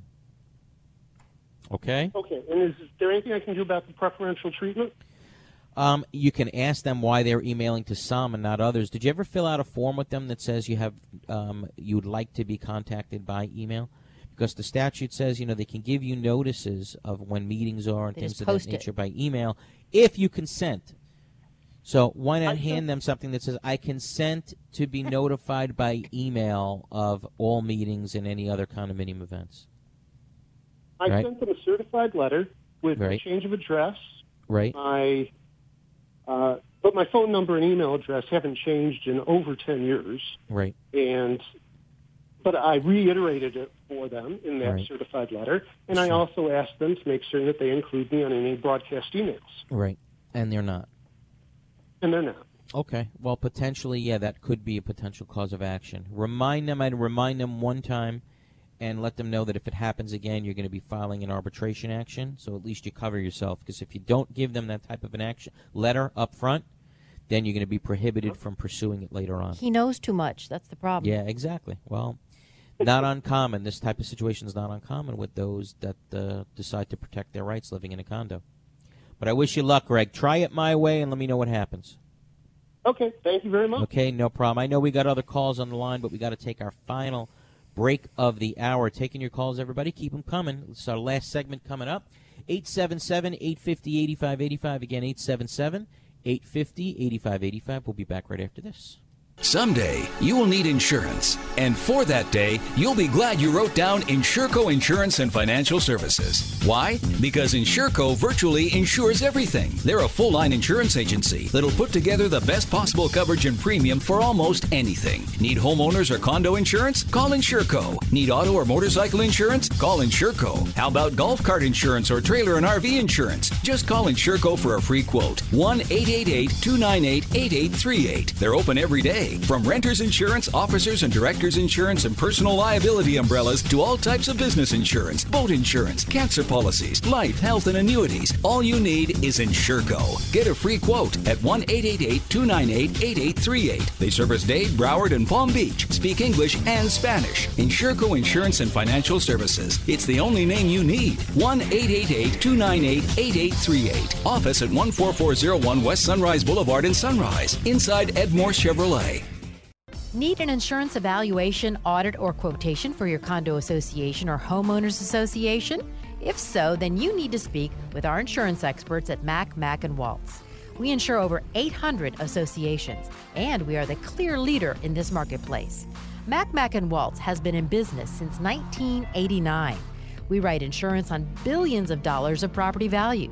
Okay? Okay, and is there anything I can do about the preferential treatment? Um, you can ask them why they're emailing to some and not others. Did you ever fill out a form with them that says you have um, you'd like to be contacted by email? Because the statute says, you know, they can give you notices of when meetings are and They things just of that post it. nature by email if you consent. So why not I hand them something that says, I consent to be notified by email of all meetings and any other condominium events? I Right. sent them a certified letter with Right. a change of address. Right? My, uh, but my phone number and email address haven't changed in over ten years. Right. And but I reiterated it for them in that Right. certified letter, and I Sure. also asked them to make sure that they include me on any broadcast emails, Right. And they're not. and they're not. Okay. Well, potentially, yeah, that could be a potential cause of action. Remind them, I'd remind them one time and let them know that if it happens again, you're going to be filing an arbitration action, so at least you cover yourself. Because if you don't give them that type of an action letter up front, then you're going to be prohibited from pursuing it later on. He knows too much. That's the problem. Yeah, exactly. Well, not uncommon. This type of situation is not uncommon with those that uh, decide to protect their rights living in a condo. But I wish you luck, Greg. Try it my way and let me know what happens. Okay, thank you very much. Okay, no problem. I know we got other calls on the line, but we got to take our final break of the hour. Taking your calls, everybody. Keep them coming. It's our last segment coming up. eight seven seven, eight five zero, eight five eight five. Again, eight seven seven, eight five zero, eight five eight five. We'll be back right after this. Someday, you will need insurance. And for that day, you'll be glad you wrote down Insurco Insurance and Financial Services. Why? Because Insurco virtually insures everything. They're a full-line insurance agency that'll put together the best possible coverage and premium for almost anything. Need homeowners or condo insurance? Call Insurco. Need auto or motorcycle insurance? Call Insurco. How about golf cart insurance or trailer and R V insurance? Just call Insurco for a free quote. one eight eight eight, two nine eight, eight eight three eight. They're open every day. From renters insurance, officers and directors insurance, and personal liability umbrellas to all types of business insurance, boat insurance, cancer policies, life, health, and annuities. All you need is Insurco. Get a free quote at one eight eight eight, two nine eight, eight eight three eight. They service Dade, Broward, and Palm Beach. Speak English and Spanish. Insurco Insurance and Financial Services. It's the only name you need. one eight eight eight, two nine eight, eight eight three eight. Office at one four four zero one West Sunrise Boulevard in Sunrise. Inside Edmore Chevrolet. Need an insurance evaluation, audit, or quotation for your condo association or homeowners association? If so, then you need to speak with our insurance experts at Mack, Mack and Waltz. We insure over eight hundred associations, and we are the clear leader in this marketplace. Mack, Mack and Waltz has been in business since nineteen eighty-nine. We write insurance on billions of dollars of property values.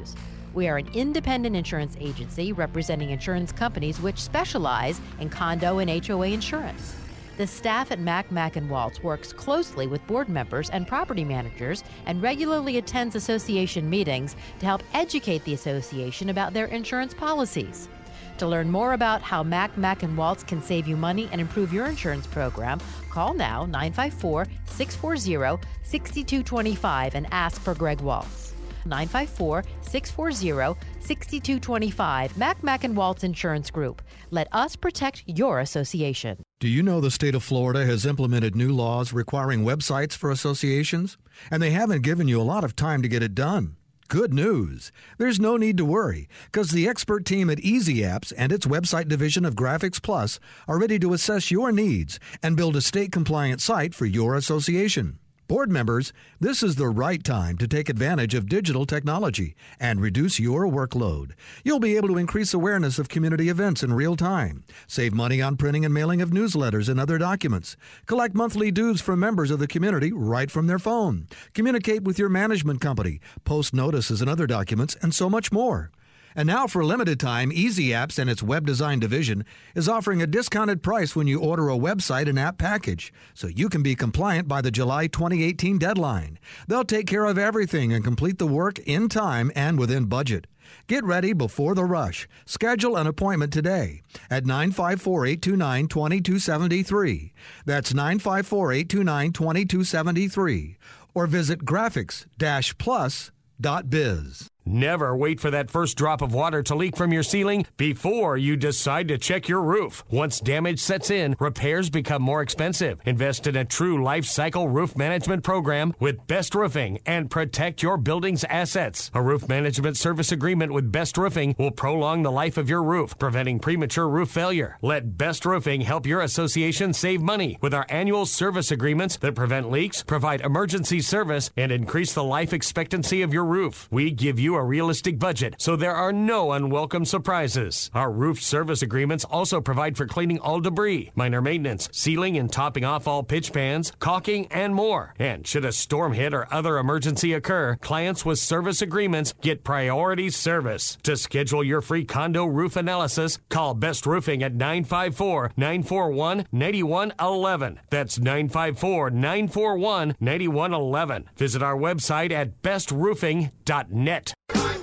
We are an independent insurance agency representing insurance companies which specialize in condo and H O A insurance. The staff at Mack, Mack and Waltz works closely with board members and property managers and regularly attends association meetings to help educate the association about their insurance policies. To learn more about how Mack, Mack and Waltz can save you money and improve your insurance program, call now nine five four, six four zero, six two two five and ask for Greg Waltz. nine five four, six four zero, six two two five. Mack, Mack and Waltz Insurance Group. Let us protect your association. Do you know the state of Florida has implemented new laws requiring websites for associations? And they haven't given you a lot of time to get it done. Good news. There's no need to worry, because the expert team at Easy Apps and its website division of Graphics Plus are ready to assess your needs and build a state-compliant site for your association. Board members, this is the right time to take advantage of digital technology and reduce your workload. You'll be able to increase awareness of community events in real time, save money on printing and mailing of newsletters and other documents, collect monthly dues from members of the community right from their phone, communicate with your management company, post notices and other documents, and so much more. And now, for a limited time, Easy Apps and its web design division is offering a discounted price when you order a website and app package, so you can be compliant by the July twenty eighteen deadline. They'll take care of everything and complete the work in time and within budget. Get ready before the rush. Schedule an appointment today at nine five four, eight two nine, two two seven three. That's nine five four, eight two nine, two two seven three. Or visit graphics dash plus dot biz. Never wait for that first drop of water to leak from your ceiling before you decide to check your roof. Once damage sets in, repairs become more expensive. Invest in a true life cycle roof management program with Best Roofing and protect your building's assets. A roof management service agreement with Best Roofing will prolong the life of your roof, preventing premature roof failure. Let Best Roofing help your association save money with our annual service agreements that prevent leaks, provide emergency service, and increase the life expectancy of your roof. We give you a realistic budget, so there are no unwelcome surprises. Our roof service agreements also provide for cleaning all debris, minor maintenance, sealing and topping off all pitch pans, caulking, and more. And should a storm hit or other emergency occur, clients with service agreements get priority service. To schedule your free condo roof analysis, call Best Roofing at nine five four, nine four one, nine one one one. That's nine five four, nine four one, nine one one one. Visit our website at best roofing dot net.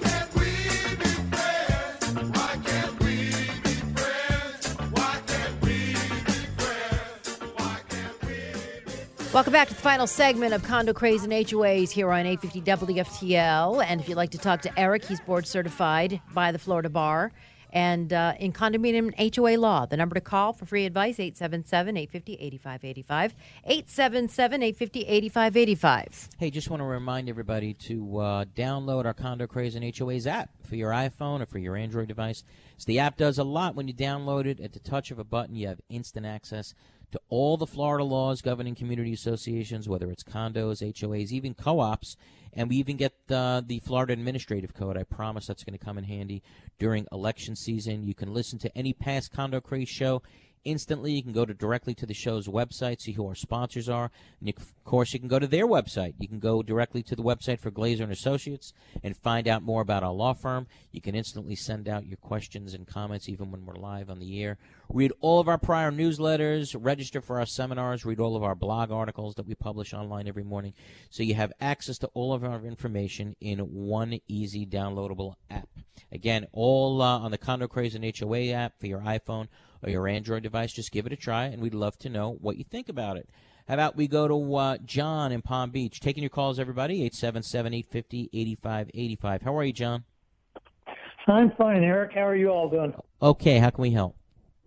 Welcome back to the final segment of Condo Craze and H O As here on eight fifty W F T L. And if you'd like to talk to Eric, he's board certified by the Florida Bar and uh, in condominium H O A law. The number to call for free advice, eight seven seven, eight five zero, eight five eight five, eight seven seven, eight five zero, eight five eight five. Hey, just want to remind everybody to uh, download our Condo Craze and H O As app for your iPhone or for your Android device. So the app does a lot. When you download it, at the touch of a button, you have instant access to all the Florida laws governing community associations, whether it's condos, H O As, even co-ops, and we even get uh, the Florida Administrative Code. I promise that's going to come in handy during election season. You can listen to any past Condo Craze show instantly. You can go to directly to the show's website, see who our sponsors are, and you, of course you can go to their website. You can go directly to the website for Glazer and Associates and find out more about our law firm. You can instantly send out your questions and comments even when we're live on the air. Read all of our prior newsletters, register for our seminars, read all of our blog articles that we publish online every morning, so you have access to all of our information in one easy downloadable app. Again, all uh, on the Condo Craze and H O A app for your iPhone or your Android device. Just give it a try, and we'd love to know what you think about it. How about we go to uh, John in Palm Beach? Taking your calls, everybody, eight seven seven, eight five zero, eight five eight five. How are you, John? I'm fine, Eric. How are you all doing? Okay, how can we help?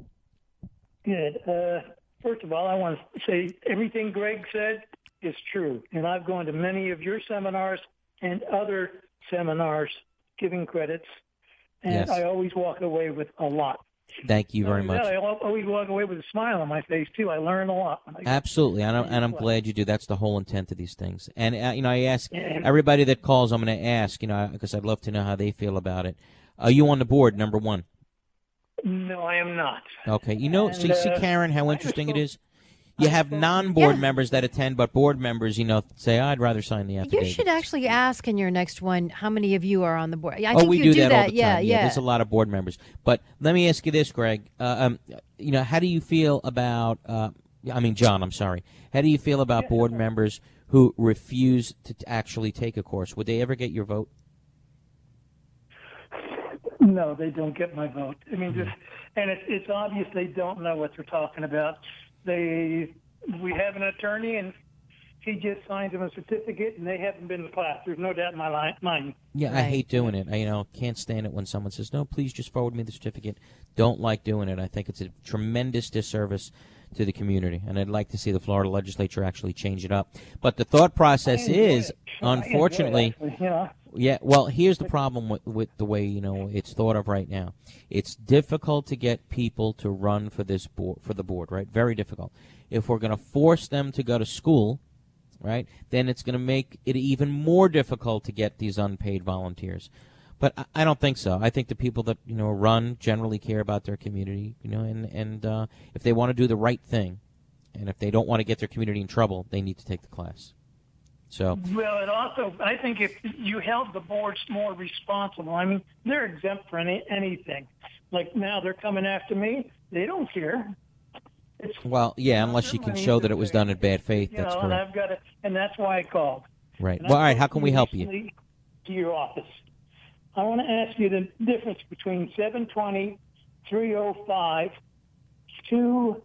Good. Uh, first of all, I want to say everything Greg said is true, and I've gone to many of your seminars and other seminars giving credits, and yes. I always walk away with a lot. Thank you very much. I always walk away with a smile on my face, too. I learn a lot. Absolutely, and I'm, and I'm glad you do. That's the whole intent of these things. And, uh, you know, I ask everybody that calls, I'm going to ask, you know, because I'd love to know how they feel about it. Are you on the board, number one? No, I am not. Okay. You know, and, so you see, uh, Karen, how interesting it is? you have non-board yeah. members that attend, but board members, you know, say, I'd rather sign the affidavit. You should actually ask in your next one how many of you are on the board. I oh, think we you do, do that, that. all the time. Yeah, yeah, yeah. There's a lot of board members. But let me ask you this, Greg. Uh, um, you know, how do you feel about, uh, I mean, John, I'm sorry. How do you feel about board members who refuse to t- actually take a course? Would they ever get your vote? No, they don't get my vote. I mean, just, and it's, it's obvious they don't know what they're talking about. They, we have an attorney, and he just signs them a certificate, and they haven't been to class. There's no doubt in my li- mind. Yeah, I hate doing it. I, you know, can't stand it when someone says, no, please just forward me the certificate. Don't like doing it. I think it's a tremendous disservice to the community, and I'd like to see the Florida legislature actually change it up. But the thought process is, unfortunately, it, actually, you know. Yeah, well, here's the problem with, with the way, you know, it's thought of right now. It's difficult to get people to run for this board, for the board, right? Very difficult. If we're going to force them to go to school, right, then it's going to make it even more difficult to get these unpaid volunteers. But I, I don't think so. I think the people that, you know, run generally care about their community, you know, and, and uh, if they want to do the right thing, and if they don't want to get their community in trouble, they need to take the class. So. Well, it also, I think if you held the boards more responsible, I mean, they're exempt for any, anything. Like now they're coming after me. They don't care. It's, well, yeah, unless you can show that it was done in bad faith. You that's know, correct. And I've got to, and that's why I called. Right. Well, all right, how can we help you? To your office. I want to ask you the difference between seven twenty, three oh five, two,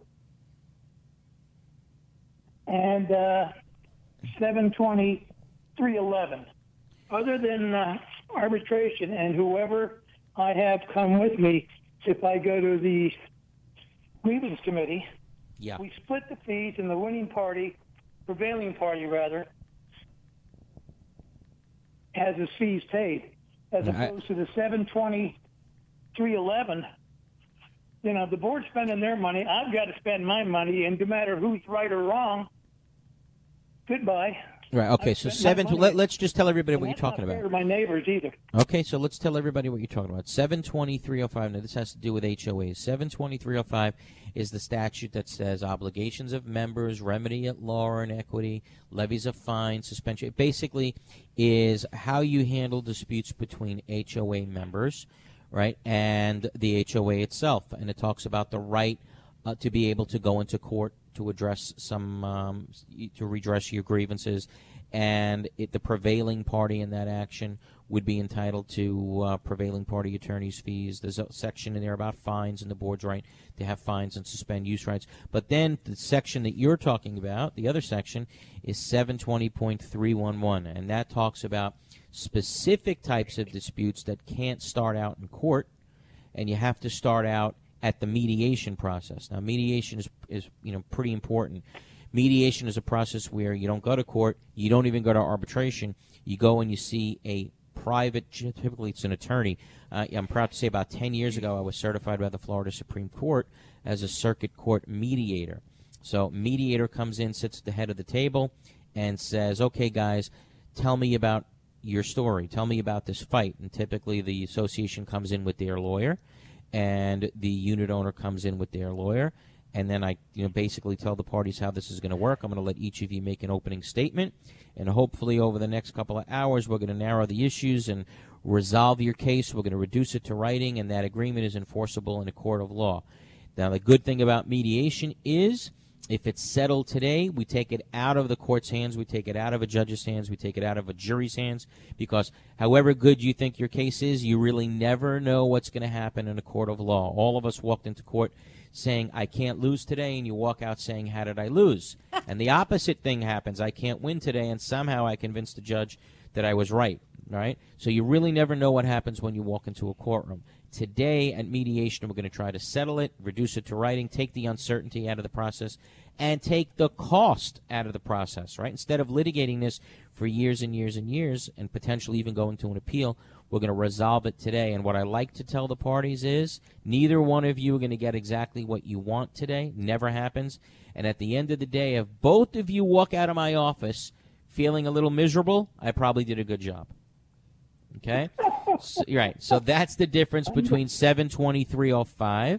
and uh, seven twenty, three eleven. Other than uh, arbitration and whoever I have come with me, if I go to the grievance committee, yeah. we split the fees, and the winning party, prevailing party rather, has his fees paid, as I, opposed to the seven twenty, three eleven. You know, the board's spending their money. I've got to spend my money, and no matter who's right or wrong, goodbye. Right. Okay. So seven. Let, let's just tell everybody what you're talking about. Not fair to my neighbors either. Okay. So let's tell everybody what you're talking about. seven twenty, three oh five. Now this has to do with H O As. seven twenty, three oh five is the statute that says obligations of members, remedy at law and equity, levies of fine, suspension. It basically is how you handle disputes between H O A members, right, and the H O A itself. And it talks about the right uh, to be able to go into court to address some, um, to redress your grievances, and it, the prevailing party in that action would be entitled to uh, prevailing party attorney's fees. There's a section in there about fines, and the board's right to have fines and suspend use rights. But then the section that you're talking about, the other section, is seven twenty point three eleven, and that talks about specific types of disputes that can't start out in court, and you have to start out at the mediation process. Now, mediation is, is you know, pretty important. Mediation is a process where you don't go to court, you don't even go to arbitration, you go and you see a private, typically it's an attorney. Uh, I'm proud to say about ten years ago I was certified by the Florida Supreme Court as a circuit court mediator. So mediator comes in, sits at the head of the table, and says, okay, guys, tell me about your story. Tell me about this fight. And typically the association comes in with their lawyer, and the unit owner comes in with their lawyer, and then I, you know, basically tell the parties how this is going to work. I'm going to let each of you make an opening statement, and hopefully over the next couple of hours we're going to narrow the issues and resolve your case. We're going to reduce it to writing, and that agreement is enforceable in a court of law. Now, the good thing about mediation is if it's settled today, we take it out of the court's hands, we take it out of a judge's hands, we take it out of a jury's hands, because however good you think your case is, you really never know what's going to happen in a court of law. All of us walked into court saying, I can't lose today, and you walk out saying, how did I lose? And the opposite thing happens. I can't win today, and somehow I convinced the judge that I was right, right? So you really never know what happens when you walk into a courtroom. Today at mediation, we're going to try to settle it, reduce it to writing, take the uncertainty out of the process, and take the cost out of the process, right? Instead of litigating this for years and years and years and potentially even going to an appeal, we're going to resolve it today. And what I like to tell the parties is neither one of you are going to get exactly what you want today. Never happens. And at the end of the day, if both of you walk out of my office feeling a little miserable, I probably did a good job. Okay? So, right. So that's the difference between seven twenty, three oh five,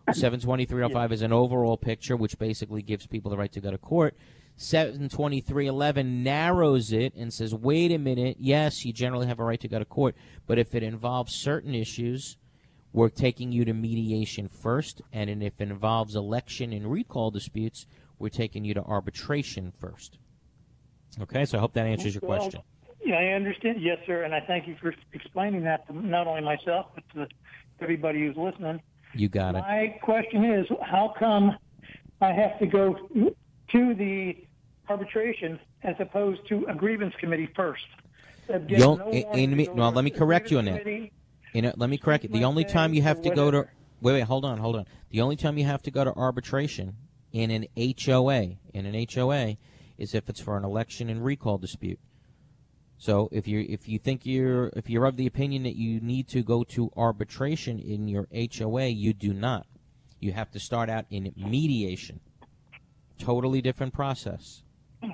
seven twenty-three oh five is an overall picture, which basically gives people the right to go to court. seven twenty-three eleven narrows it and says, wait a minute, yes, you generally have a right to go to court, but if it involves certain issues, we're taking you to mediation first, and if it involves election and recall disputes, we're taking you to arbitration first. Okay, so I hope that answers your Well, question. Yeah, I understand. Yes, sir, and I thank you for explaining that to not only myself, but to everybody who's listening. You got it. My question is, how come I have to go to the arbitration as opposed to a grievance committee first? You'll, in, in me, well, let me correct you on that. You know, let me correct you. The only time you have to go to wait, wait, hold on, hold on. The only time you have to go to arbitration in an H O A, in an H O A, is if it's for an election and recall dispute. So if you if you think you're if you're of the opinion that you need to go to arbitration in your H O A, you do not. You have to start out in mediation. Totally different process.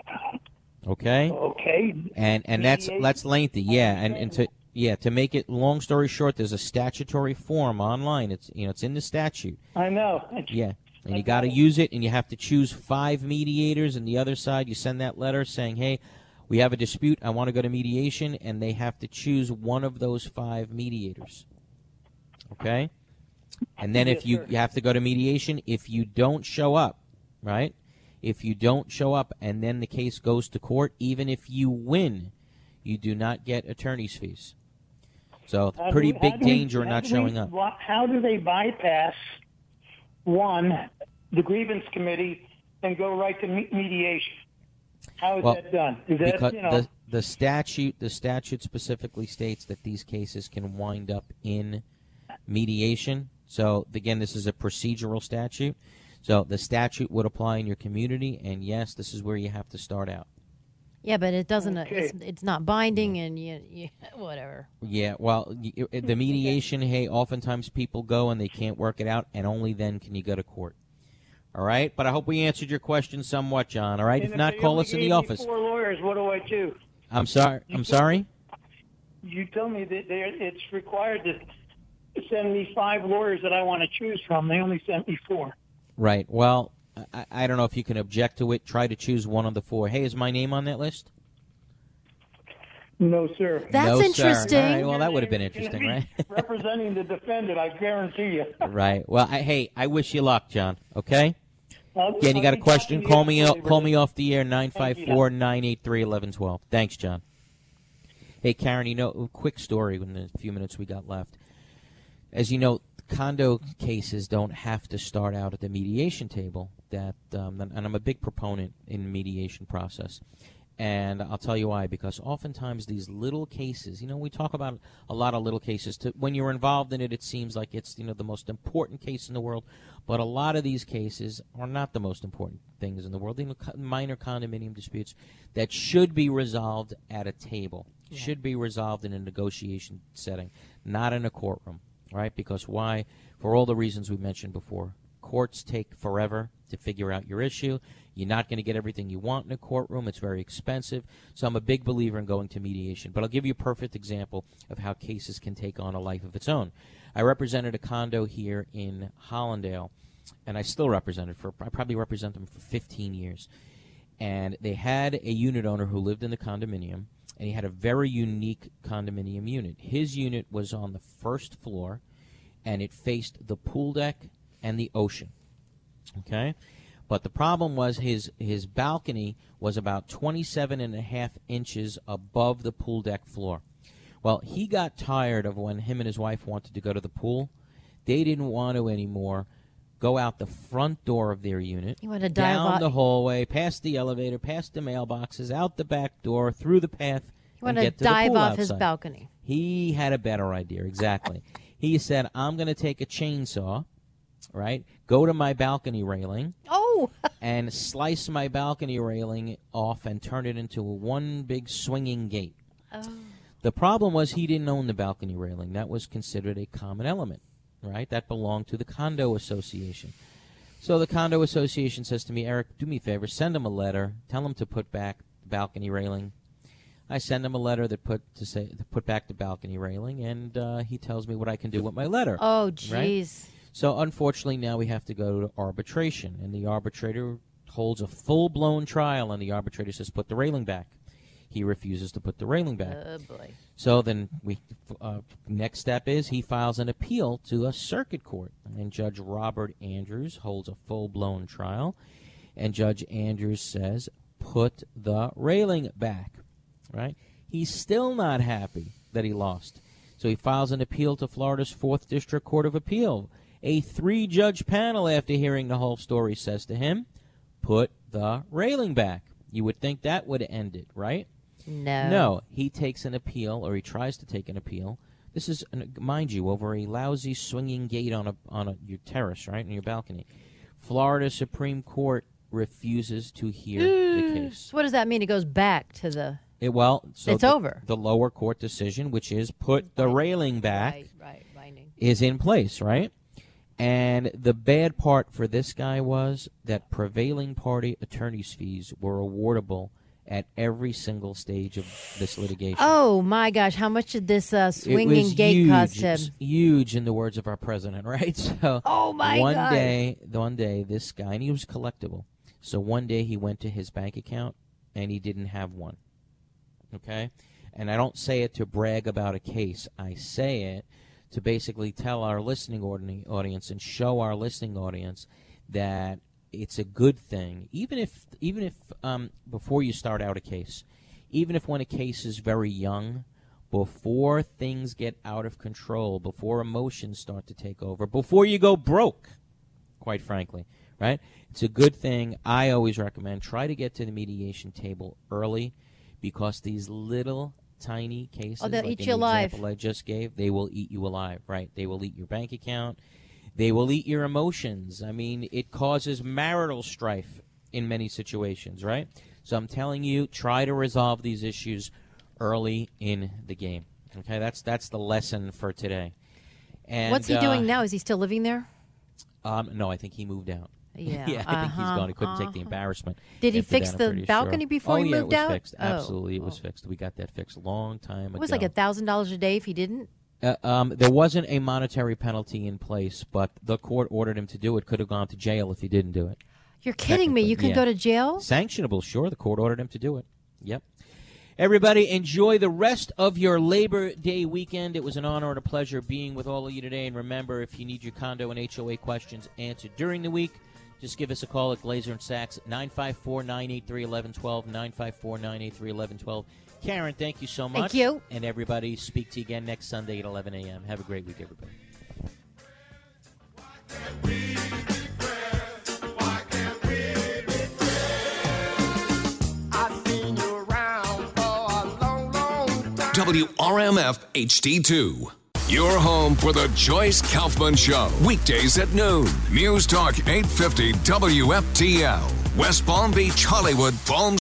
Okay. Okay. And and that's that's lengthy. Yeah. And, and to yeah to make it long story short, there's a statutory form online. It's you know it's in the statute. I know. Yeah. And you got to use it, and you have to choose five mediators. And the other side, you send that letter saying, hey, we have a dispute, I want to go to mediation, and they have to choose one of those five mediators. Okay? And then if you, you have to go to mediation, if you don't show up, right? If you don't show up and then the case goes to court, even if you win, you do not get attorney's fees. So How pretty do- big how do we- danger in how not do we- showing up. wha- How do they bypass, one, the grievance committee and go right to me- mediation? How is Well, that done? Is that, because you know, the, the statute the statute specifically states that these cases can wind up in mediation. So again, this is a procedural statute. So the statute would apply in your community, and yes, this is where you have to start out. Yeah, but it doesn't. Okay. It's, it's not binding, and you, you whatever. Yeah, well, y- y- the mediation, hey, oftentimes people go and they can't work it out, and only then can you go to court. All right? But I hope we answered your question somewhat, John. All right? and If not, they call only us in gave the me office. Four lawyers. What do I do? I'm sorry. I'm sorry? You told me that they're- it's required to send me five lawyers that I want to choose from. They only sent me four. Right. Well, I, I don't know if you can object to it. Try to choose one of the four. Hey, is my name on that list? No, sir. That's no, interesting. Sir. All right, well, that would have been interesting, right? Representing the defendant, I guarantee you. Right. Well, I, hey, I wish you luck, John. Okay? I'll- Again, you I'll got a be question? talking to Call you me after, o- call brother. me off the air, nine five four, nine eight three, one one one two. Thanks, John. Hey, Karen, you know, a quick story in the few minutes we got left. As you know, condo cases don't have to start out at the mediation table. That um, and I'm a big proponent in the mediation process. And I'll tell you why, because oftentimes these little cases, you know, we talk about a lot of little cases. To, when you're involved in it, it seems like it's, you know, the most important case in the world. But a lot of these cases are not the most important things in the world. You know, co- minor condominium disputes that should be resolved at a table, Yeah. should be resolved in a negotiation setting, not in a courtroom, right? Because why? For all the reasons we mentioned before. Courts take forever to figure out your issue. You're not going to get everything you want in a courtroom. It's very expensive. So I'm a big believer in going to mediation. But I'll give you a perfect example of how cases can take on a life of its own. I represented a condo here in Hollandale, and I still represent it for, I probably represent them for fifteen years. And they had a unit owner who lived in the condominium, and he had a very unique condominium unit. His unit was on the first floor, and it faced the pool deck and the ocean. Okay? But the problem was his his balcony was about twenty-seven and a half inches above the pool deck floor. Well, he got tired of when him and his wife wanted to go to the pool. They didn't want to anymore go out the front door of their unit, You want to dive down off- the hallway, past the elevator, past the mailboxes, out the back door, through the path, You want and to get to the dive pool off his outside. balcony. He had a better idea, exactly. He said, I'm going to take a chainsaw, right, go to my balcony railing, Oh, and slice my balcony railing off and turn it into a one big swinging gate. oh. The problem was he didn't own the balcony railing. That was considered a common element, right? That belonged to the condo association. So the condo association says to me, Eric, do me a favor, send him a letter, tell him to put back the balcony railing. I send him a letter that put to say to put back the balcony railing, and uh, he tells me what I can do with my letter. Oh, right? jeez. So, unfortunately, now we have to go to arbitration, and the arbitrator holds a full-blown trial, and the arbitrator says, put the railing back. He refuses to put the railing back. Oh, boy. So then we uh, next step is he files an appeal to a circuit court, and Judge Robert Andrews holds a full-blown trial, and Judge Andrews says, put the railing back, right? He's still not happy that he lost. So he files an appeal to Florida's fourth District Court of Appeal. A three-judge panel, after hearing the whole story, says to him, put the railing back. You would think that would end it, right? No. No. He takes an appeal, or he tries to take an appeal. This is, mind you, over a lousy swinging gate on a on a, your terrace, right, on your balcony. Florida Supreme Court refuses to hear the case. So what does that mean? It goes back to the... It, well, so it's the, over. The lower court decision, which is put the railing back, right, right, binding. is in place, right? And the bad part for this guy was that prevailing party attorney's fees were awardable at every single stage of this litigation. Oh, my gosh. How much did this uh, It swinging was gate huge. cost him? It was huge, in the words of our president, right? So Oh, my one God. day, one day, this guy, and he was collectible. So one day he went to his bank account, and he didn't have one. Okay? And I don't say it to brag about a case. I say it to basically tell our listening audi- audience and show our listening audience that it's a good thing, even if, even if um, before you start out a case, even if when a case is very young, before things get out of control, before emotions start to take over, before you go broke, quite frankly, right? It's a good thing. I always recommend try to get to the mediation table early, because these little tiny cases, Oh, they'll like eat in you the alive. example I just gave, they will eat you alive, right? They will eat your bank account. They will eat your emotions. I mean, it causes marital strife in many situations, right? So I'm telling you, try to resolve these issues early in the game. Okay, that's that's the lesson for today. And What's he uh, doing now? Is he still living there? Um, no, I think he moved out. Yeah, yeah, I think he's uh-huh, gone. He couldn't take the uh-huh. embarrassment. Did he after fix that, I'm the pretty balcony sure. before oh, he yeah, moved it was out? Fixed. Oh, Absolutely, it was fixed. We got that fixed a long time ago. It was like a thousand dollars a day if he didn't. Uh, um, there wasn't a monetary penalty in place, but the court ordered him to do it. Could have gone to jail if he didn't do it. You're kidding me. You could yeah. go to jail? Sanctionable, sure. The court ordered him to do it. Yep. Everybody, enjoy the rest of your Labor Day weekend. It was an honor and a pleasure being with all of you today. And remember, if you need your condo and H O A questions answered during the week, just give us a call at Glazer and Sachs at nine five four, nine eight three, one one one two, nine five four, nine eight three, one one one two. Karen, thank you so much. Thank you. And everybody, speak to you again next Sunday at eleven a.m. Have a great week, everybody. W R M F H D two. Your home for the Joyce Kaufman Show. Weekdays at noon. News Talk eight fifty W F T L. West Palm Beach, Hollywood, Palm